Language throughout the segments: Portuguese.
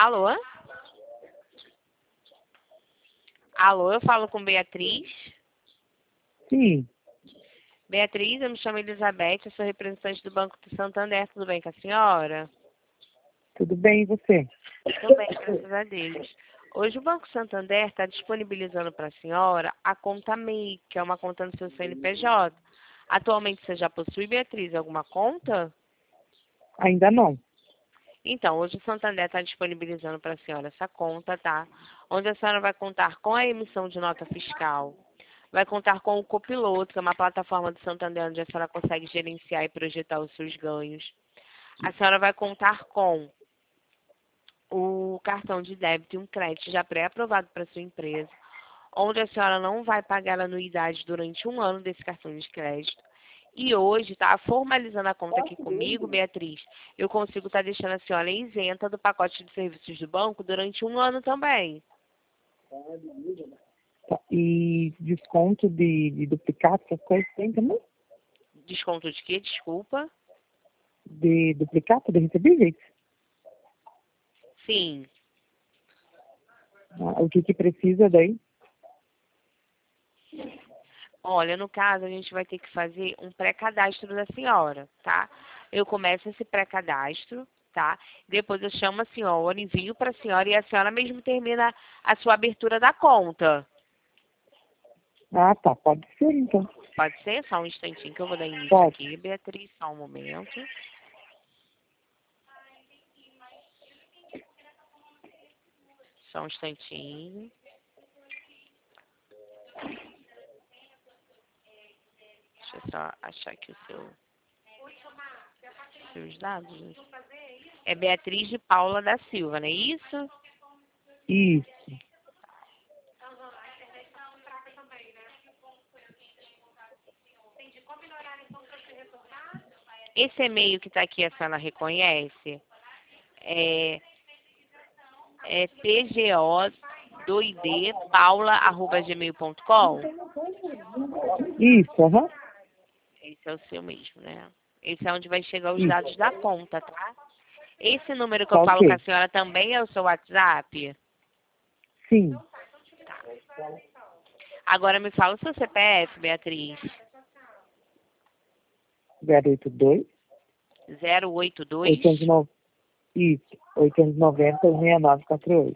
Alô? Alô, eu falo com Beatriz. Sim, Beatriz, eu me chamo Elizabeth, eu sou representante do Banco do Santander. Tudo bem com a senhora? tudo bem, e você? Tudo bem, graças a Deus. Hoje o Banco Santander está disponibilizando para a senhora a conta MEI, que é uma conta no seu CNPJ. Atualmente você já possui, Beatriz, alguma conta? Ainda não. Então, hoje o Santander está disponibilizando para a senhora essa conta, tá? Onde a senhora vai contar com a emissão de nota fiscal, vai contar com o Copiloto, que é uma plataforma do Santander onde a senhora consegue gerenciar e projetar os seus ganhos. A senhora vai contar com o cartão de débito e um crédito já pré-aprovado para sua empresa, onde a senhora não vai pagar anuidade durante um ano desse cartão de crédito. E hoje, tá formalizando a conta aqui comigo, Beatriz, eu consigo estar deixando a senhora isenta do pacote de serviços do banco durante um ano também. Tá, e desconto de duplicado, essas coisas tem também? Desconto de quê? Desculpa. De duplicado, de recebíveis? Sim. Ah, o que precisa daí? Olha, no caso, a gente vai ter que fazer um pré-cadastro da senhora, tá? Eu começo esse pré-cadastro, tá? Depois eu chamo a senhora, envio para a senhora e a senhora mesmo termina a sua abertura da conta. Ah, tá, pode ser então. Pode ser? Só um instantinho que eu vou dar início Pode. aqui, Beatriz, só um momento. Só um instantinho. Deixa eu só achar aqui seus dados. É Beatriz de Paula da Silva, não é isso? Isso. Esse e-mail que está aqui, a senhora reconhece? É pgo2dpaula@gmail.com. Isso, aham. Esse é o seu mesmo, né? Esse é onde vai chegar os Isso. dados da conta, tá? Esse número que eu Tá falo com a ok. senhora também é o seu WhatsApp? Sim. Agora me fala o seu CPF, Beatriz. 082 082 809. Isso. 890 6948.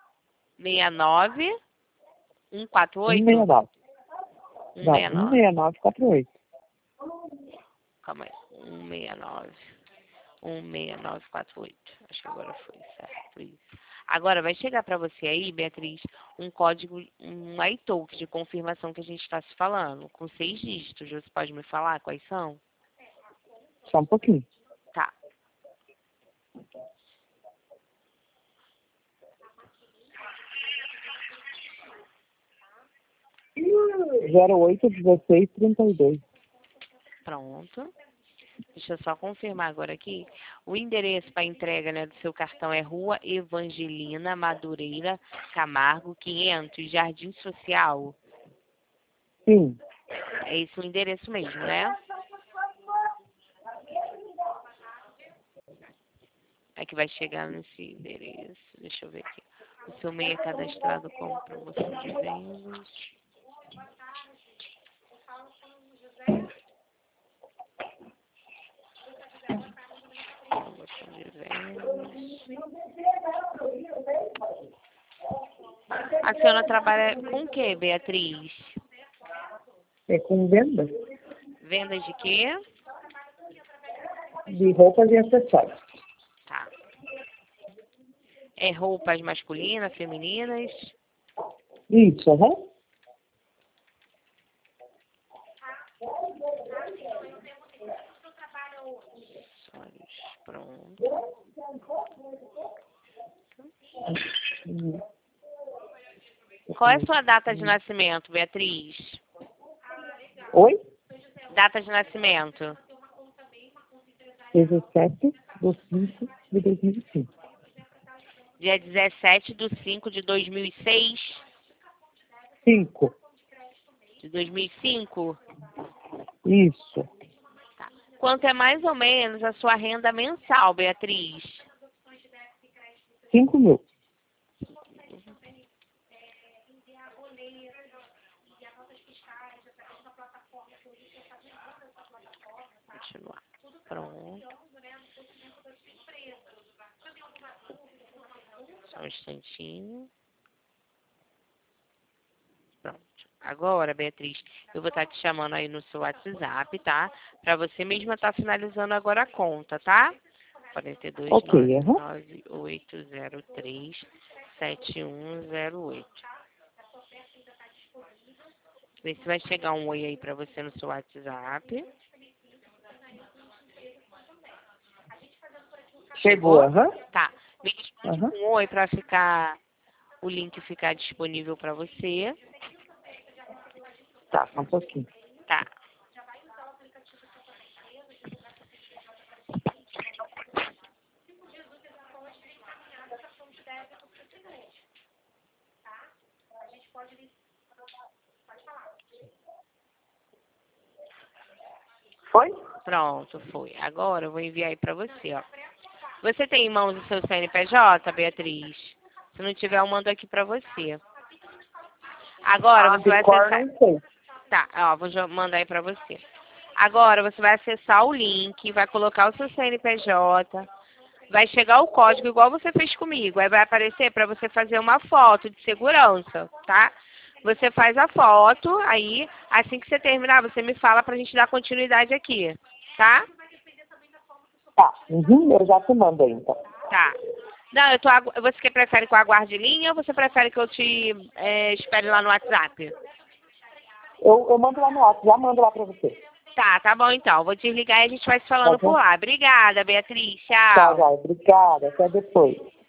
69 148 169. Não, 169. 16948. Calma aí. 169 16948. Acho que agora foi certo isso. Agora vai chegar para você aí, Beatriz, um código, um iTalk de confirmação que a gente está se falando, com 6 dígitos. Você pode me falar quais são? Só um pouquinho. Tá. 081632. Pronto. Deixa eu só confirmar agora aqui. O endereço para entrega, né, do seu cartão é Rua Evangelina Madureira Camargo, 500, Jardim Social. Sim. É esse o endereço mesmo, né? É que vai chegar nesse endereço. Deixa eu ver aqui. O seu MEI é cadastrado como promoção de vendas. Promoção de vendas. A senhora trabalha com o que, Beatriz? É com venda Vendas de quê? de roupas e acessórios. Tá. É roupas masculinas, femininas? Isso, aham. Acessórios, pronto. Qual é a sua data de nascimento, Beatriz? Oi? Data de nascimento? 17/5/2005. Dia 17/5/2006? 5. De 2005? Isso. Tá. Quanto é mais ou menos a sua renda mensal, Beatriz? 5 mil. Continuar. Pronto. Só um instantinho. Pronto. Agora, Beatriz, eu vou estar te chamando aí no seu WhatsApp, tá? Pra você mesma estar finalizando agora a conta, tá? 42 Ok, 99803 7108. Vê se vai chegar um oi aí pra você no seu WhatsApp. Chegou, aham. Tá. Me responde com um oi pra ficar o link ficar disponível pra você. Tá, só um pouquinho. Tá. Foi? Pronto, foi. Agora eu vou enviar aí pra você, ó. Você tem em mãos o seu CNPJ, Beatriz? Se não tiver, eu mando aqui pra você. Agora você vai acessar. não sei. Tá, ó, vou mandar aí pra você. Agora você vai acessar o link, vai colocar o seu CNPJ, vai chegar o código igual você fez comigo. Aí vai aparecer pra você fazer uma foto de segurança, tá? Você faz a foto, aí assim que você terminar, você me fala pra gente dar continuidade aqui, tá? Tá, eu já te mando aí, então. Tá. Não, você que prefere que eu aguarde linha ou você prefere que eu te espere lá no WhatsApp? Eu mando lá no WhatsApp, já mando lá pra você. Tá bom então. Vou desligar e a gente vai se falando Tá por bom? lá. Obrigada, Beatriz. Tá, Tchau. vai, obrigada, até depois.